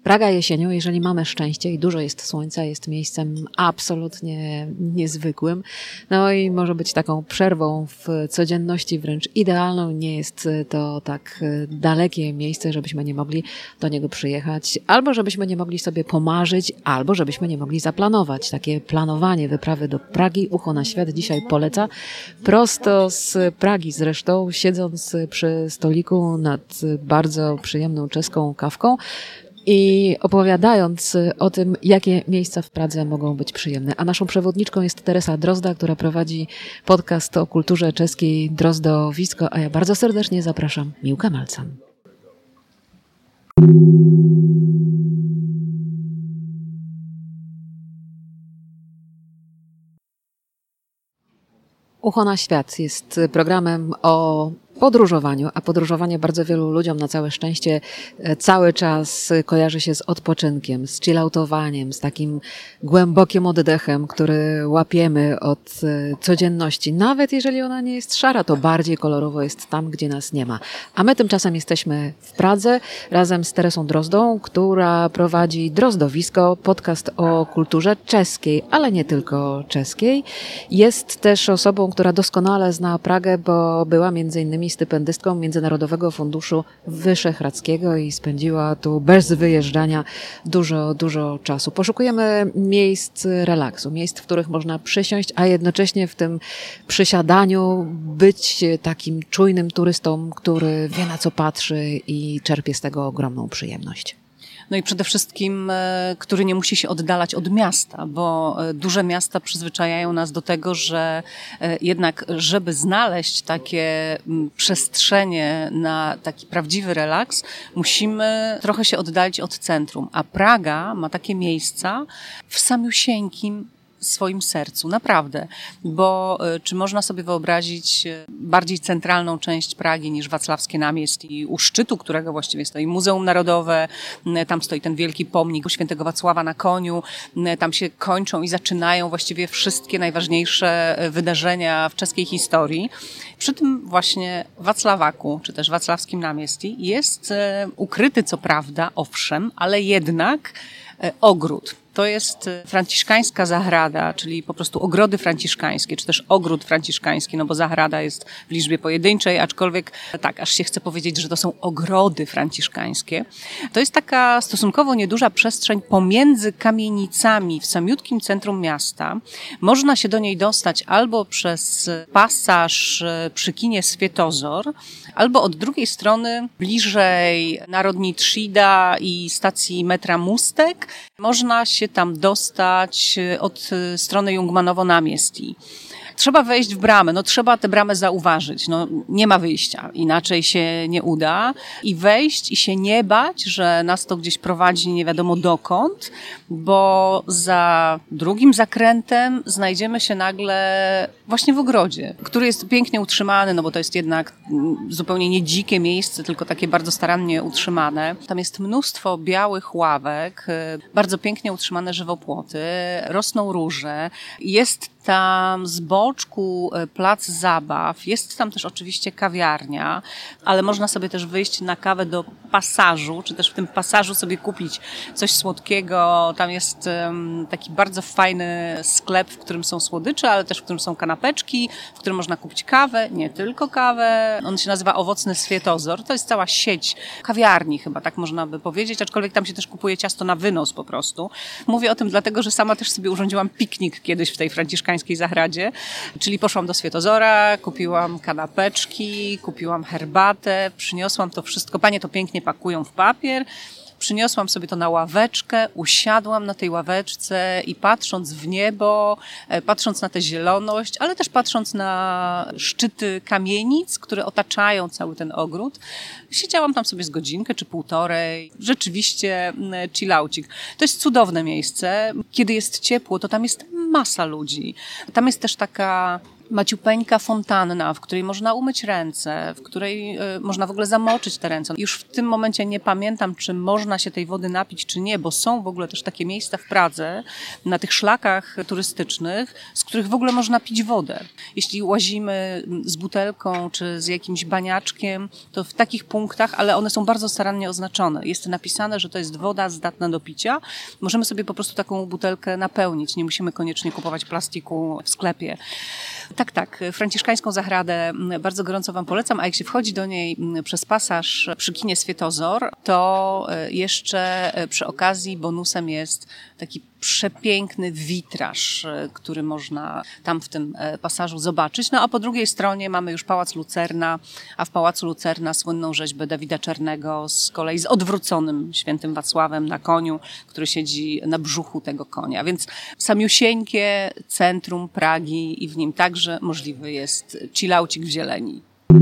Praga jesienią, jeżeli mamy szczęście i dużo jest słońca, jest miejscem absolutnie niezwykłym. No i może być taką przerwą w codzienności wręcz idealną. Nie jest to tak dalekie miejsce, żebyśmy nie mogli do niego przyjechać, albo żebyśmy nie mogli sobie pomarzyć, albo żebyśmy nie mogli zaplanować. Takie planowanie wyprawy do Pragi Ucho na Świat dzisiaj poleca. Prosto z Pragi zresztą, siedząc przy stoliku nad bardzo przyjemną czeską kawką, i opowiadając o tym, jakie miejsca w Pradze mogą być przyjemne. A naszą przewodniczką jest Teresa Drozda, która prowadzi podcast o kulturze czeskiej Drozdowisko, a ja bardzo serdecznie zapraszam Miłka Malcan. Ucho na Świat jest programem o podróżowaniu, a podróżowanie bardzo wielu ludziom na całe szczęście cały czas kojarzy się z odpoczynkiem, z chilloutowaniem, z takim głębokim oddechem, który łapiemy od codzienności. Nawet jeżeli ona nie jest szara, to bardziej kolorowo jest tam, gdzie nas nie ma. A my tymczasem jesteśmy w Pradze razem z Teresą Drozdą, która prowadzi Drozdowisko, podcast o kulturze czeskiej, ale nie tylko czeskiej. Jest też osobą, która doskonale zna Pragę, bo była między innymi stypendystką Międzynarodowego Funduszu Wyszehradzkiego i spędziła tu bez wyjeżdżania dużo czasu. Poszukujemy miejsc relaksu, miejsc, w których można przysiąść, a jednocześnie w tym przysiadaniu być takim czujnym turystą, który wie, na co patrzy i czerpie z tego ogromną przyjemność. No i przede wszystkim, który nie musi się oddalać od miasta, bo duże miasta przyzwyczajają nas do tego, że jednak, żeby znaleźć takie przestrzenie na taki prawdziwy relaks, musimy trochę się oddalić od centrum. A Praga ma takie miejsca w samiusieńkim swoim sercu, naprawdę, bo czy można sobie wyobrazić bardziej centralną część Pragi niż Wacławskie Namiestnie, u szczytu którego właściwie stoi Muzeum Narodowe, tam stoi ten wielki pomnik świętego Wacława na koniu, tam się kończą i zaczynają właściwie wszystkie najważniejsze wydarzenia w czeskiej historii. Przy tym właśnie Wacławaku, czy też Wacławskim Namiestí jest ukryty co prawda, owszem, ale jednak ogród. To jest franciszkańska zahrada, czyli po prostu ogrody franciszkańskie, czy też ogród franciszkański, no bo zahrada jest w liczbie pojedynczej, aczkolwiek tak, aż się chce powiedzieć, że to są ogrody franciszkańskie. To jest taka stosunkowo nieduża przestrzeń pomiędzy kamienicami w samiutkim centrum miasta. Można się do niej dostać albo przez pasaż przy kinie Swietozor, albo od drugiej strony bliżej Narodni Trida i stacji metra Mustek. Można się tam dostać od strony Jungmanowo-Namiestí. Trzeba wejść w bramę, trzeba tę bramę zauważyć, nie ma wyjścia, inaczej się nie uda i wejść i się nie bać, że nas to gdzieś prowadzi nie wiadomo dokąd, bo za drugim zakrętem znajdziemy się nagle właśnie w ogrodzie, który jest pięknie utrzymany, bo to jest jednak zupełnie nie dzikie miejsce, tylko takie bardzo starannie utrzymane. Tam jest mnóstwo białych ławek, bardzo pięknie utrzymane żywopłoty, rosną róże, jest tam z boczku plac zabaw, jest tam też oczywiście kawiarnia, ale można sobie też wyjść na kawę do pasażu, czy też w tym pasażu sobie kupić coś słodkiego. Tam jest taki bardzo fajny sklep, w którym są słodycze, ale też w którym są kanapeczki, w którym można kupić kawę, nie tylko kawę. On się nazywa Owocny Swietozor. To jest cała sieć kawiarni chyba, tak można by powiedzieć, aczkolwiek tam się też kupuje ciasto na wynos po prostu. Mówię o tym dlatego, że sama też sobie urządziłam piknik kiedyś w tej franciszkańskiej zagradzie, czyli poszłam do Swietozora, kupiłam kanapeczki, kupiłam herbatę, przyniosłam to wszystko. Panie to pięknie pakują w papier. Przyniosłam sobie to na ławeczkę, usiadłam na tej ławeczce i patrząc w niebo, patrząc na tę zieloność, ale też patrząc na szczyty kamienic, które otaczają cały ten ogród, siedziałam tam sobie z godzinkę czy półtorej. Rzeczywiście chillaucik. To jest cudowne miejsce. Kiedy jest ciepło, to tam jest masa ludzi. Tam jest też taka maciupeńka fontanna, w której można umyć ręce, w której można w ogóle zamoczyć te ręce. Już w tym momencie nie pamiętam, czy można się tej wody napić, czy nie, bo są w ogóle też takie miejsca w Pradze, na tych szlakach turystycznych, z których w ogóle można pić wodę. Jeśli łazimy z butelką, czy z jakimś baniaczkiem, to w takich punktach, ale one są bardzo starannie oznaczone. Jest napisane, że to jest woda zdatna do picia. Możemy sobie po prostu taką butelkę napełnić. Nie musimy koniecznie kupować plastiku w sklepie. Tak. Franciszkańską Zachradę bardzo gorąco wam polecam, a jak się wchodzi do niej przez pasaż przy kinie Swietozor, to jeszcze przy okazji bonusem jest taki przepiękny witraż, który można tam w tym pasażu zobaczyć. No a po drugiej stronie mamy już Pałac Lucerna, a w Pałacu Lucerna słynną rzeźbę Dawida Czarnego z kolei z odwróconym świętym Wacławem na koniu, który siedzi na brzuchu tego konia. Więc samiusieńkie centrum Pragi i w nim także możliwy jest chillaucik w zieleni.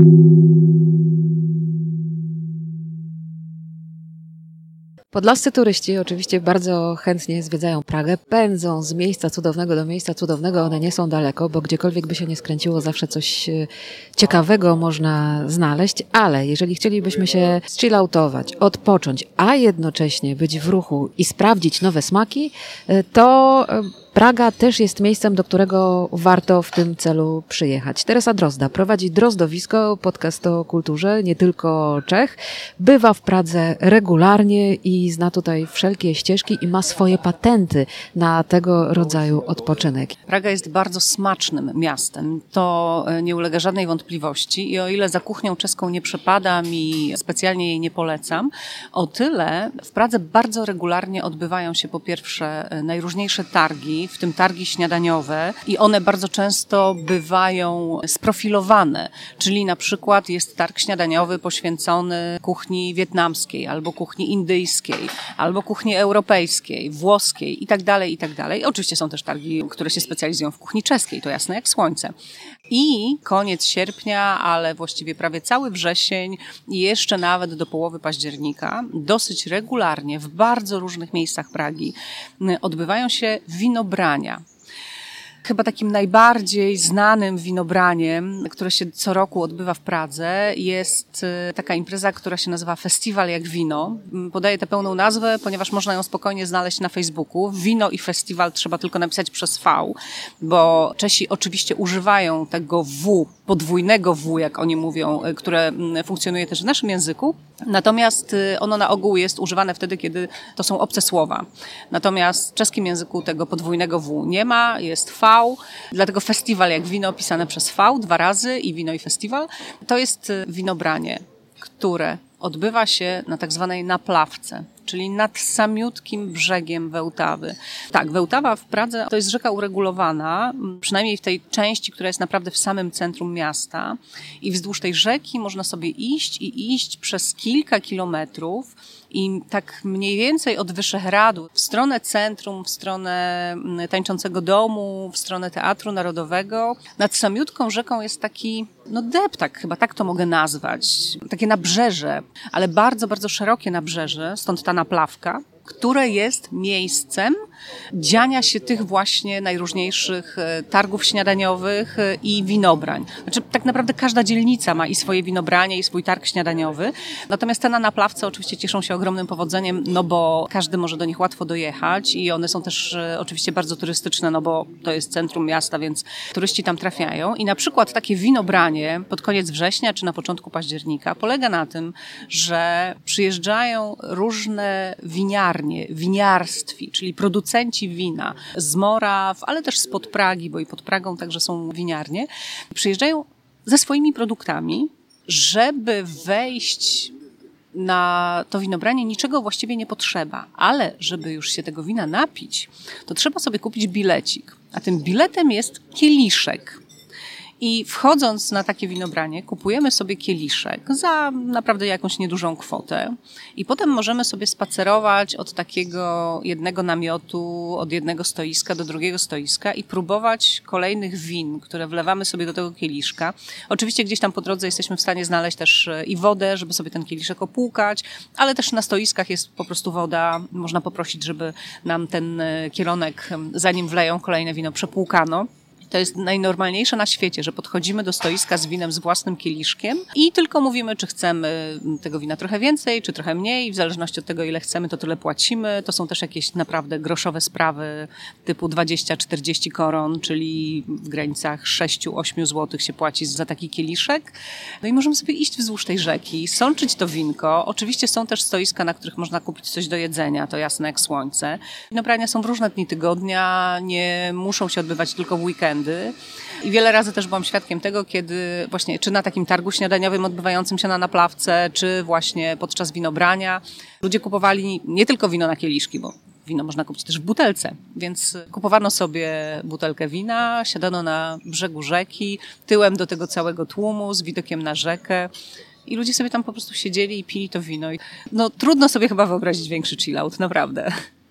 Podlascy turyści oczywiście bardzo chętnie zwiedzają Pragę, pędzą z miejsca cudownego do miejsca cudownego, one nie są daleko, bo gdziekolwiek by się nie skręciło, zawsze coś ciekawego można znaleźć, ale jeżeli chcielibyśmy się chilloutować, odpocząć, a jednocześnie być w ruchu i sprawdzić nowe smaki, to Praga też jest miejscem, do którego warto w tym celu przyjechać. Teresa Drozda prowadzi Drozdowisko, podcast o kulturze, nie tylko Czech. Bywa w Pradze regularnie i zna tutaj wszelkie ścieżki i ma swoje patenty na tego rodzaju odpoczynek. Praga jest bardzo smacznym miastem, to nie ulega żadnej wątpliwości i o ile za kuchnią czeską nie przepadam i specjalnie jej nie polecam, o tyle w Pradze bardzo regularnie odbywają się po pierwsze najróżniejsze targi, w tym targi śniadaniowe i one bardzo często bywają sprofilowane, czyli na przykład jest targ śniadaniowy poświęcony kuchni wietnamskiej, albo kuchni indyjskiej, albo kuchni europejskiej, włoskiej i tak dalej, i tak dalej. Oczywiście są też targi, które się specjalizują w kuchni czeskiej, to jasne jak słońce. I koniec sierpnia, ale właściwie prawie cały wrzesień i jeszcze nawet do połowy października dosyć regularnie w bardzo różnych miejscach Pragi odbywają się winobrania. Chyba takim najbardziej znanym winobraniem, które się co roku odbywa w Pradze, jest taka impreza, która się nazywa Festiwal jak wino. Podaję tę pełną nazwę, ponieważ można ją spokojnie znaleźć na Facebooku. Wino i festiwal trzeba tylko napisać przez V, bo Czesi oczywiście używają tego W, podwójnego W, jak oni mówią, które funkcjonuje też w naszym języku. Natomiast ono na ogół jest używane wtedy, kiedy to są obce słowa. Natomiast w czeskim języku tego podwójnego W nie ma, jest V, dlatego festiwal jak wino pisane przez V 2 razy i wino i festiwal. To jest winobranie, które odbywa się na tak zwanej naplawce, czyli nad samiutkim brzegiem Wełtawy. Tak, Wełtawa w Pradze to jest rzeka uregulowana, przynajmniej w tej części, która jest naprawdę w samym centrum miasta i wzdłuż tej rzeki można sobie iść przez kilka kilometrów i tak mniej więcej od Wyszehradu w stronę centrum, w stronę Tańczącego Domu, w stronę Teatru Narodowego. Nad samiutką rzeką jest taki, deptak, chyba tak to mogę nazwać, takie nabrzeże, ale bardzo, bardzo szerokie nabrzeże, stąd ta naplawka, które jest miejscem dziania się tych właśnie najróżniejszych targów śniadaniowych i winobrań. Znaczy, tak naprawdę każda dzielnica ma i swoje winobranie, i swój targ śniadaniowy. Natomiast te na naplawce oczywiście cieszą się ogromnym powodzeniem, bo każdy może do nich łatwo dojechać i one są też oczywiście bardzo turystyczne, bo to jest centrum miasta, więc turyści tam trafiają. I na przykład takie winobranie pod koniec września czy na początku października polega na tym, że przyjeżdżają różne winiarstwi, czyli producenci wina z Moraw, ale też spod Pragi, bo i pod Pragą także są winiarnie, przyjeżdżają ze swoimi produktami, żeby wejść na to winobranie niczego właściwie nie potrzeba, ale żeby już się tego wina napić, to trzeba sobie kupić bilecik, a tym biletem jest kieliszek. I wchodząc na takie winobranie, kupujemy sobie kieliszek za naprawdę jakąś niedużą kwotę i potem możemy sobie spacerować od takiego jednego namiotu, od jednego stoiska do drugiego stoiska i próbować kolejnych win, które wlewamy sobie do tego kieliszka. Oczywiście gdzieś tam po drodze jesteśmy w stanie znaleźć też i wodę, żeby sobie ten kieliszek opłukać, ale też na stoiskach jest po prostu woda. Można poprosić, żeby nam ten kielonek, zanim wleją kolejne wino, przepłukano. To jest najnormalniejsze na świecie, że podchodzimy do stoiska z winem z własnym kieliszkiem i tylko mówimy, czy chcemy tego wina trochę więcej, czy trochę mniej. W zależności od tego, ile chcemy, to tyle płacimy. To są też jakieś naprawdę groszowe sprawy typu 20-40 koron, czyli w granicach 6-8 zł się płaci za taki kieliszek. No i możemy sobie iść wzdłuż tej rzeki, sączyć to winko. Oczywiście są też stoiska, na których można kupić coś do jedzenia, to jasne jak słońce. Winobrania są w różne dni tygodnia, nie muszą się odbywać tylko w weekendy. I wiele razy też byłam świadkiem tego, kiedy właśnie czy na takim targu śniadaniowym odbywającym się na Naplawce, czy właśnie podczas winobrania ludzie kupowali nie tylko wino na kieliszki, bo wino można kupić też w butelce, więc kupowano sobie butelkę wina, siadano na brzegu rzeki, tyłem do tego całego tłumu z widokiem na rzekę i ludzie sobie tam po prostu siedzieli i pili to wino. No trudno sobie chyba wyobrazić większy chill out, naprawdę.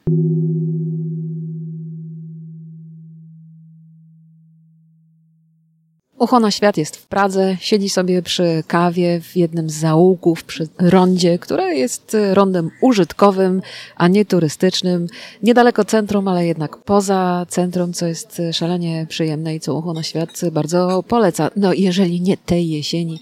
Ucho na świat jest w Pradze, siedzi sobie przy kawie w jednym z zaułków przy rondzie, które jest rondem użytkowym, a nie turystycznym. Niedaleko centrum, ale jednak poza centrum, co jest szalenie przyjemne i co Ucho na świat bardzo poleca. No jeżeli nie tej jesieni,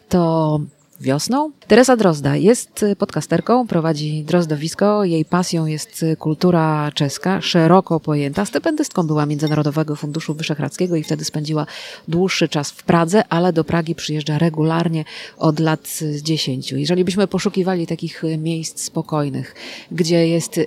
to wiosną. Teresa Drozda jest podcasterką, prowadzi Drozdowisko. Jej pasją jest kultura czeska, szeroko pojęta. Stypendystką była Międzynarodowego Funduszu Wyszehradzkiego i wtedy spędziła dłuższy czas w Pradze, ale do Pragi przyjeżdża regularnie od lat 10. Jeżeli byśmy poszukiwali takich miejsc spokojnych, gdzie jest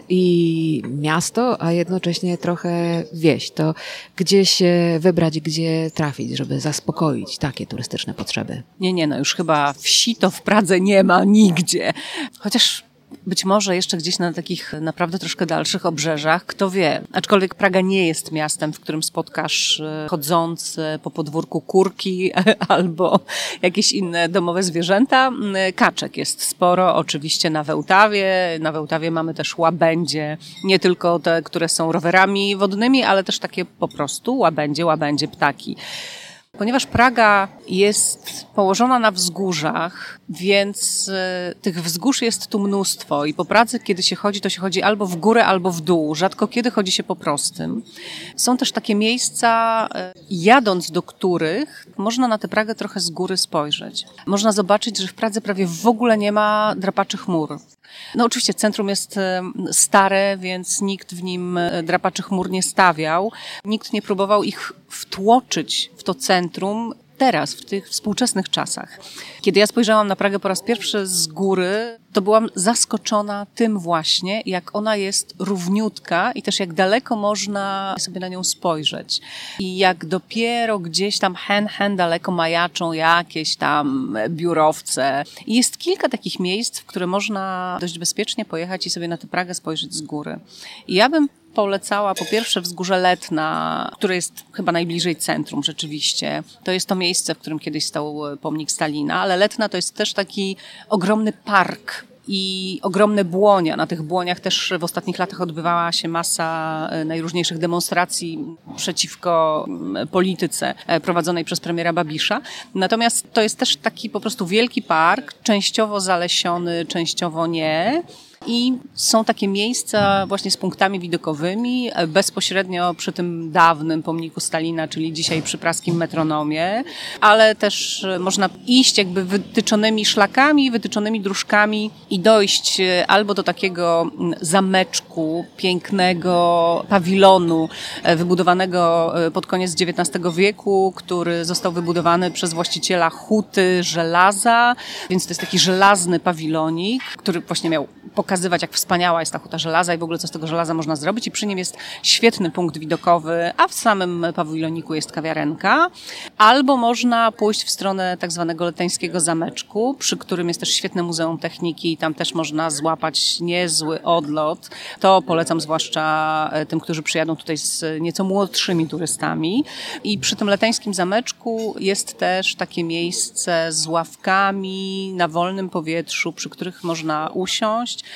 i miasto, a jednocześnie trochę wieś, to gdzie się wybrać, gdzie trafić, żeby zaspokoić takie turystyczne potrzeby? Nie, no już chyba wsi to w Pradze nie ma nigdzie. Chociaż być może jeszcze gdzieś na takich naprawdę troszkę dalszych obrzeżach, kto wie. Aczkolwiek Praga nie jest miastem, w którym spotkasz chodzące po podwórku kurki albo jakieś inne domowe zwierzęta. Kaczek jest sporo, oczywiście na Wełtawie. Na Wełtawie mamy też łabędzie, nie tylko te, które są rowerami wodnymi, ale też takie po prostu łabędzie, ptaki. Ponieważ Praga jest położona na wzgórzach, więc tych wzgórz jest tu mnóstwo i po Pradze, kiedy się chodzi, to się chodzi albo w górę, albo w dół. Rzadko kiedy chodzi się po prostym. Są też takie miejsca, jadąc do których można na tę Pragę trochę z góry spojrzeć. Można zobaczyć, że w Pradze prawie w ogóle nie ma drapaczy chmur. No oczywiście centrum jest stare, więc nikt w nim drapaczy chmur nie stawiał. Nikt nie próbował ich wtłoczyć w to centrum teraz, w tych współczesnych czasach. Kiedy ja spojrzałam na Pragę po raz pierwszy z góry, to byłam zaskoczona tym właśnie, jak ona jest równiutka i też jak daleko można sobie na nią spojrzeć. I jak dopiero gdzieś tam hen daleko majaczą jakieś tam biurowce. I jest kilka takich miejsc, w które można dość bezpiecznie pojechać i sobie na tę Pragę spojrzeć z góry. I ja bym polecała po pierwsze Wzgórze Letna, które jest chyba najbliżej centrum rzeczywiście. To jest to miejsce, w którym kiedyś stał pomnik Stalina, ale Letna to jest też taki ogromny park i ogromne błonia. Na tych błoniach też w ostatnich latach odbywała się masa najróżniejszych demonstracji przeciwko polityce prowadzonej przez premiera Babisza. Natomiast to jest też taki po prostu wielki park, częściowo zalesiony, częściowo nie. I są takie miejsca właśnie z punktami widokowymi, bezpośrednio przy tym dawnym pomniku Stalina, czyli dzisiaj przy praskim metronomie, ale też można iść jakby wytyczonymi szlakami, wytyczonymi dróżkami i dojść albo do takiego zameczku, pięknego pawilonu wybudowanego pod koniec XIX wieku, który został wybudowany przez właściciela huty żelaza, więc to jest taki żelazny pawilonik, który właśnie miał pokazywać, jak wspaniała jest ta huta żelaza i w ogóle co z tego żelaza można zrobić i przy nim jest świetny punkt widokowy, a w samym pawiloniku jest kawiarenka. Albo można pójść w stronę tak zwanego leteńskiego zameczku, przy którym jest też świetne Muzeum Techniki i tam też można złapać niezły odlot. To polecam zwłaszcza tym, którzy przyjadą tutaj z nieco młodszymi turystami. I przy tym leteńskim zameczku jest też takie miejsce z ławkami na wolnym powietrzu, przy których można usiąść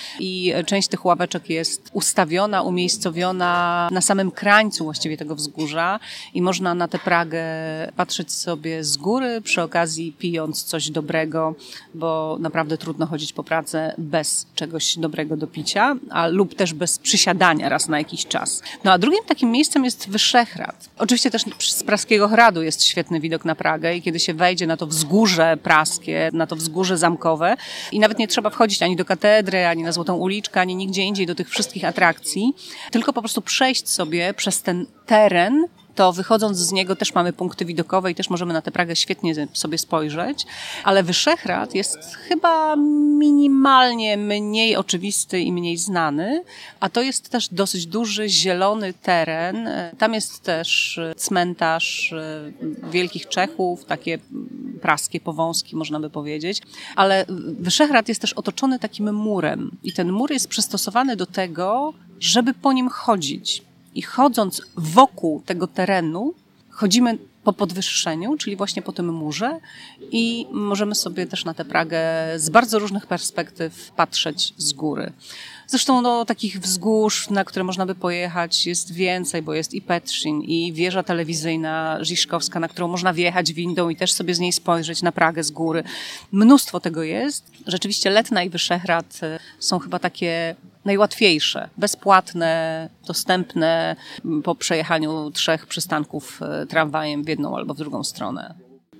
i część tych ławeczek jest ustawiona, umiejscowiona na samym krańcu właściwie tego wzgórza i można na tę Pragę patrzeć sobie z góry, przy okazji pijąc coś dobrego, bo naprawdę trudno chodzić po Pradze bez czegoś dobrego do picia, lub też bez przysiadania raz na jakiś czas. No a drugim takim miejscem jest Wyszehrad. Oczywiście też z Praskiego Hradu jest świetny widok na Pragę i kiedy się wejdzie na to wzgórze praskie, na to wzgórze zamkowe i nawet nie trzeba wchodzić ani do katedry, ani na Złotą Uliczkę, ani nigdzie indziej do tych wszystkich atrakcji, tylko po prostu przejść sobie przez ten teren, to wychodząc z niego też mamy punkty widokowe i też możemy na tę Pragę świetnie sobie spojrzeć, ale Wyszehrad jest chyba minimalnie mniej oczywisty i mniej znany, a to jest też dosyć duży, zielony teren. Tam jest też cmentarz wielkich Czechów, takie praskie powązki można by powiedzieć, ale Wyszehrad jest też otoczony takim murem i ten mur jest przystosowany do tego, żeby po nim chodzić. I chodząc wokół tego terenu, chodzimy po podwyższeniu, czyli właśnie po tym murze i możemy sobie też na tę Pragę z bardzo różnych perspektyw patrzeć z góry. Zresztą takich wzgórz, na które można by pojechać, jest więcej, bo jest i Petrzyn, i wieża telewizyjna Žižkovská, na którą można wjechać windą i też sobie z niej spojrzeć na Pragę z góry. Mnóstwo tego jest. Rzeczywiście Letna i Wyszehrad są chyba takie najłatwiejsze, bezpłatne, dostępne po przejechaniu 3 przystanków tramwajem w jedną albo w drugą stronę.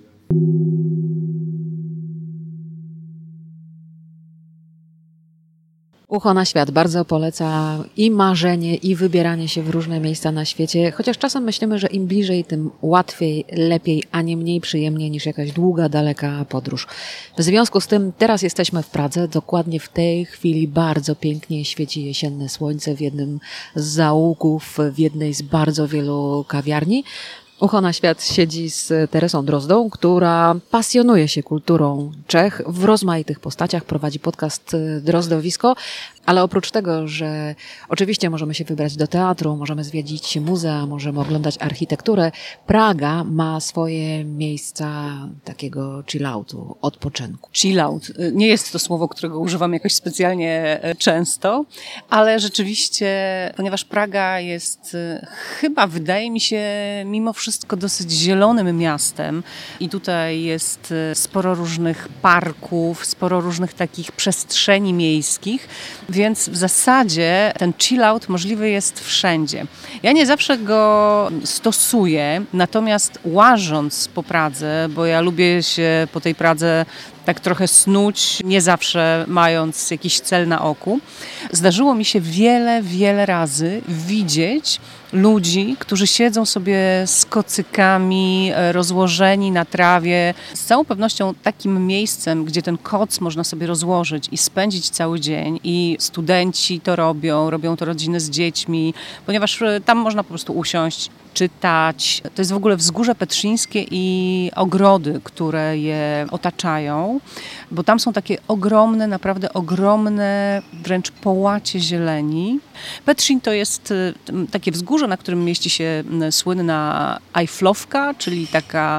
Ucho na świat bardzo poleca i marzenie, i wybieranie się w różne miejsca na świecie, chociaż czasem myślimy, że im bliżej, tym łatwiej, lepiej, a nie mniej przyjemnie niż jakaś długa, daleka podróż. W związku z tym teraz jesteśmy w Pradze, dokładnie w tej chwili bardzo pięknie świeci jesienne słońce w jednym z zaułków, w jednej z bardzo wielu kawiarni. Ucho na świat siedzi z Teresą Drozdą, która pasjonuje się kulturą Czech w rozmaitych postaciach, prowadzi podcast Drozdowisko, ale oprócz tego, że oczywiście możemy się wybrać do teatru, możemy zwiedzić muzea, możemy oglądać architekturę, Praga ma swoje miejsca takiego chilloutu, odpoczynku. Chillout. Nie jest to słowo, którego używam jakoś specjalnie często, ale rzeczywiście, ponieważ Praga jest chyba, wydaje mi się, mimo wszystko dosyć zielonym miastem i tutaj jest sporo różnych parków, sporo różnych takich przestrzeni miejskich, więc w zasadzie ten chillout możliwy jest wszędzie. Ja nie zawsze go stosuję, natomiast łażąc po Pradze, bo ja lubię się po tej Pradze tak trochę snuć, nie zawsze mając jakiś cel na oku, zdarzyło mi się wiele razy widzieć ludzi, którzy siedzą sobie z kocykami rozłożeni na trawie. Z całą pewnością takim miejscem, gdzie ten koc można sobie rozłożyć i spędzić cały dzień i studenci to robią to rodziny z dziećmi, ponieważ tam można po prostu usiąść, czytać. To jest w ogóle wzgórze petrzyńskie i ogrody, które je otaczają, bo tam są takie ogromne, naprawdę ogromne, wręcz połacie zieleni. Petrzyn to jest takie wzgórze, na którym mieści się słynna Eifflowka, czyli taka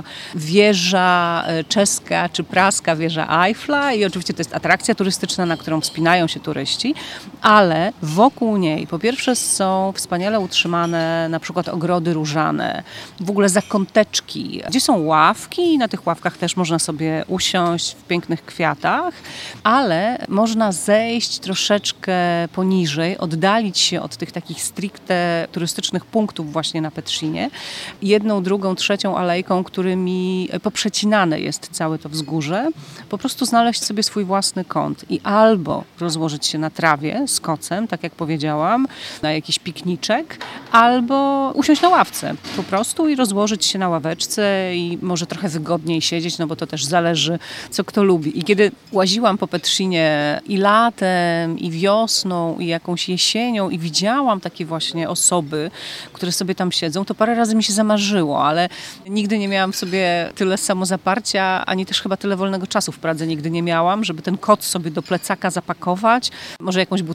wieża czeska czy praska wieża Eiffla i oczywiście to jest atrakcja turystyczna, na którą wspinają się turyści, ale wokół niej po pierwsze są wspaniale utrzymane na przykład ogrody różane, w ogóle zakąteczki, gdzie są ławki i na tych ławkach też można sobie usiąść w pięknych kwiatach, ale można zejść troszeczkę poniżej, oddalić się od tych takich stricte turystycznych punktów właśnie na Petrzynie, jedną, drugą, trzecią alejką, którymi poprzecinane jest całe to wzgórze, po prostu znaleźć sobie swój własny kąt i albo rozłożyć się na trawie z kocem, tak jak powiedziałam, na jakiś pikniczek, albo usiąść na ławce po prostu i rozłożyć się na ławeczce i może trochę wygodniej siedzieć, no bo to też zależy, co kto lubi. I kiedy łaziłam po Petrzynie i latem, i wiosną, i jakąś jesienią i widziałam takie właśnie osoby, które sobie tam siedzą, to parę razy mi się zamarzyło, ale nigdy nie miałam w sobie tyle samozaparcia, ani też chyba tyle wolnego czasu w Pradze nigdy nie miałam, żeby ten koc sobie do plecaka zapakować, może jakąś butelkę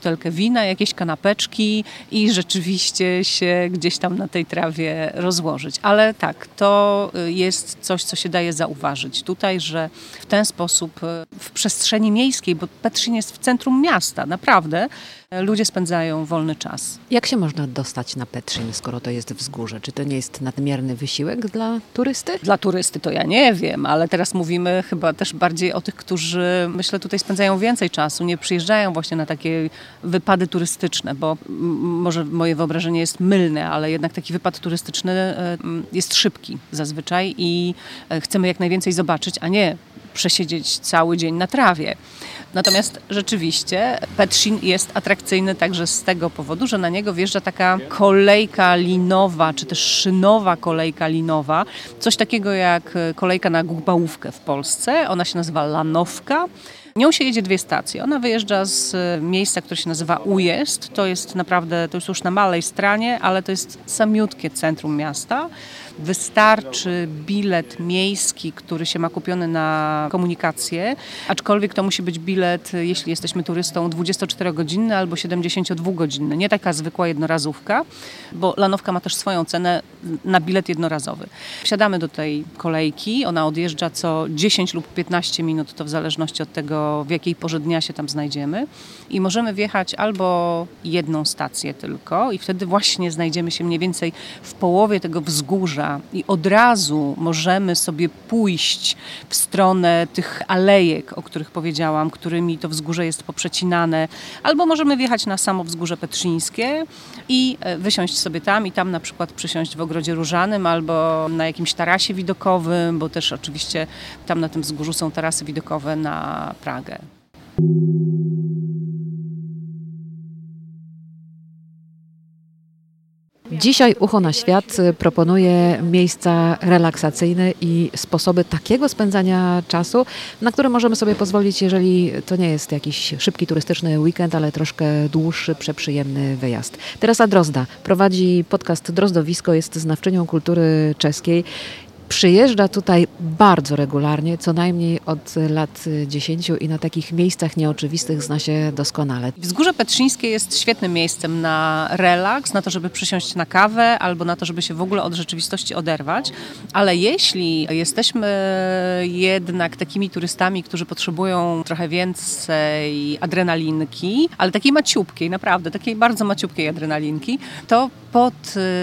butelkę wina, jakieś kanapeczki i rzeczywiście się gdzieś tam na tej trawie rozłożyć. Ale tak, to jest coś, co się daje zauważyć tutaj, że w ten sposób w przestrzeni miejskiej, bo Petrzyn jest w centrum miasta, naprawdę, ludzie spędzają wolny czas. Jak się można dostać na Petrzyn, skoro to jest wzgórze? Czy to nie jest nadmierny wysiłek dla turysty? Dla turysty to ja nie wiem, ale teraz mówimy chyba też bardziej o tych, którzy, myślę, tutaj spędzają więcej czasu, nie przyjeżdżają właśnie na takie wypady turystyczne, bo może moje wyobrażenie jest mylne, ale jednak taki wypad turystyczny jest szybki zazwyczaj i chcemy jak najwięcej zobaczyć, a nie przesiedzieć cały dzień na trawie. Natomiast rzeczywiście Petrzyn jest atrakcyjny także z tego powodu, że na niego wjeżdża taka kolejka linowa, czy też szynowa kolejka linowa. Coś takiego jak kolejka na Gubałówkę w Polsce. Ona się nazywa Lanowka. Nią się jedzie 2 stacje. Ona wyjeżdża z miejsca, które się nazywa Ujezd. To jest naprawdę, to jest już na Malej Stranie, ale to jest samiutkie centrum miasta. Wystarczy bilet miejski, który się ma kupiony na komunikację, aczkolwiek to musi być bilet, jeśli jesteśmy turystą, 24-godzinny albo 72-godzinny. Nie taka zwykła jednorazówka, bo Lanowka ma też swoją cenę na bilet jednorazowy. Wsiadamy do tej kolejki, ona odjeżdża co 10 lub 15 minut, to w zależności od tego, w jakiej porze dnia się tam znajdziemy. I możemy wjechać albo jedną stację tylko i wtedy właśnie znajdziemy się mniej więcej w połowie tego wzgórza i od razu możemy sobie pójść w stronę tych alejek, o których powiedziałam, którymi to wzgórze jest poprzecinane, albo możemy wjechać na samo wzgórze petrzyńskie i wysiąść sobie tam i tam na przykład przysiąść w ogrodzie różanym albo na jakimś tarasie widokowym, bo też oczywiście tam na tym wzgórzu są tarasy widokowe na Pragę. Dzisiaj Ucho na Świat proponuje miejsca relaksacyjne i sposoby takiego spędzania czasu, na które możemy sobie pozwolić, jeżeli to nie jest jakiś szybki turystyczny weekend, ale troszkę dłuższy, przeprzyjemny wyjazd. Teresa Drozda prowadzi podcast Drozdowisko, jest znawczynią kultury czeskiej. Przyjeżdża tutaj bardzo regularnie, co najmniej od lat 10 i na takich miejscach nieoczywistych zna się doskonale. Wzgórze Petrzyńskie jest świetnym miejscem na relaks, na to, żeby przysiąść na kawę albo na to, żeby się w ogóle od rzeczywistości oderwać. Ale jeśli jesteśmy jednak takimi turystami, którzy potrzebują trochę więcej adrenalinki, ale takiej maciupkiej, naprawdę, takiej bardzo maciupkiej adrenalinki, to pod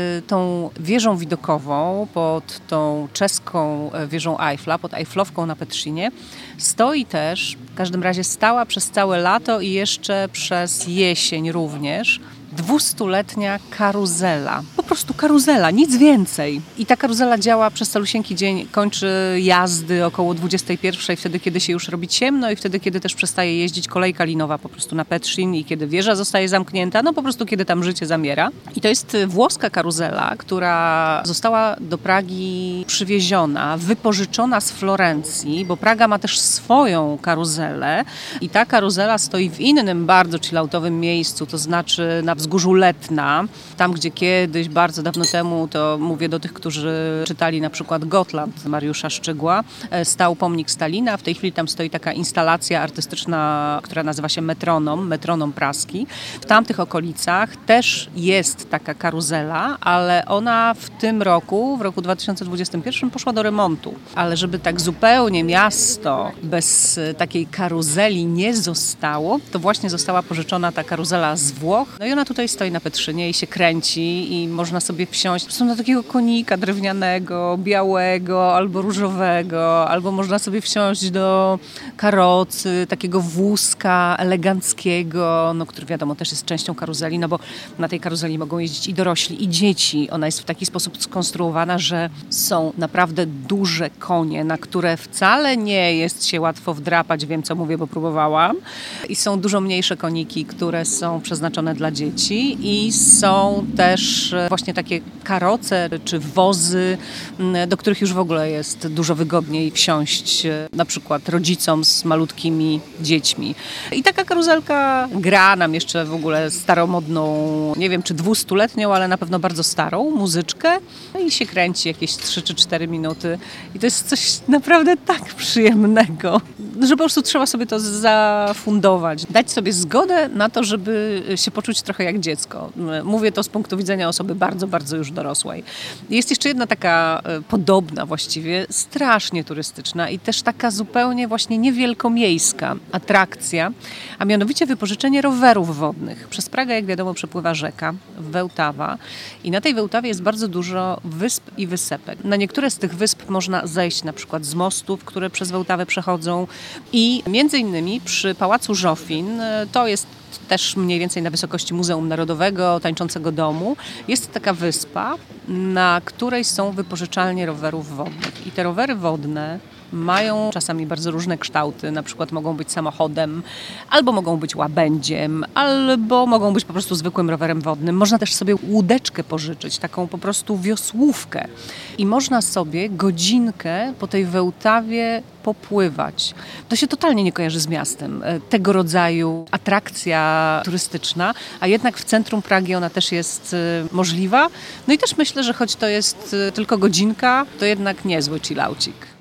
tą wieżą widokową, pod tą czeską wieżą Eiffla, pod Eifflowką na Petrzynie, stoi też, w każdym razie stała przez całe lato i jeszcze przez jesień również, 200-letnia karuzela. Po prostu karuzela, nic więcej. I ta karuzela działa przez calusieńki dzień, kończy jazdy około 21, wtedy kiedy się już robi ciemno i wtedy kiedy też przestaje jeździć kolejka linowa po prostu na Petrzyn i kiedy wieża zostaje zamknięta, no po prostu kiedy tam życie zamiera. I to jest włoska karuzela, która została do Pragi przywieziona, wypożyczona z Florencji, bo Praga ma też swoją karuzelę i ta karuzela stoi w innym bardzo chilloutowym miejscu, to znaczy na wzgórzu Letna, tam gdzie kiedyś, bardzo dawno temu, to mówię do tych, którzy czytali na przykład Gotland Mariusza Szczygła, stał pomnik Stalina, w tej chwili tam stoi taka instalacja artystyczna, która nazywa się Metronom praski. W tamtych okolicach też jest taka karuzela, ale ona w tym roku, w roku 2021 poszła do remontu. Ale żeby tak zupełnie miasto bez takiej karuzeli nie zostało, to właśnie została pożyczona ta karuzela z Włoch. No i ona tutaj stoi na Petrzynie i się kręci i można sobie wsiąść po prostu na takiego konika drewnianego, białego albo różowego, albo można sobie wsiąść do karocy, takiego wózka eleganckiego, no, który wiadomo też jest częścią karuzeli, no bo na tej karuzeli mogą jeździć i dorośli, i dzieci. Ona jest w taki sposób skonstruowana, że są naprawdę duże konie, na które wcale nie jest się łatwo wdrapać, wiem co mówię, bo próbowałam. I są dużo mniejsze koniki, które są przeznaczone dla dzieci i są też właśnie takie karoce czy wozy, do których już w ogóle jest dużo wygodniej wsiąść na przykład rodzicom z malutkimi dziećmi. I taka karuzelka gra nam jeszcze w ogóle staromodną, nie wiem czy 200-letnią, ale na pewno bardzo starą muzyczkę i się kręci jakieś 3 czy 4 minuty i to jest coś naprawdę tak przyjemnego. że po prostu trzeba sobie to zafundować. Dać sobie zgodę na to, żeby się poczuć trochę jak dziecko. Mówię to z punktu widzenia osoby bardzo, bardzo już dorosłej. Jest jeszcze jedna taka podobna właściwie, strasznie turystyczna i też taka zupełnie właśnie niewielkomiejska atrakcja, a mianowicie wypożyczenie rowerów wodnych. Przez Pragę, jak wiadomo, przepływa rzeka Wełtawa i na tej Wełtawie jest bardzo dużo wysp i wysepek. Na niektóre z tych wysp można zejść na przykład z mostów, które przez Wełtawę przechodzą i między innymi przy Pałacu Żofin, to jest też mniej więcej na wysokości Muzeum Narodowego, Tańczącego Domu, jest taka wyspa, na której są wypożyczalnie rowerów wodnych. I te rowery wodne mają czasami bardzo różne kształty, na przykład mogą być samochodem, albo mogą być łabędziem, albo mogą być po prostu zwykłym rowerem wodnym. Można też sobie łódeczkę pożyczyć, taką po prostu wiosłówkę. I można sobie godzinkę po tej Wełtawie popływać. To się totalnie nie kojarzy z miastem. Tego rodzaju atrakcja turystyczna, a jednak w centrum Pragi ona też jest możliwa. No i też myślę, że choć to jest tylko godzinka, to jednak niezły chillaucik.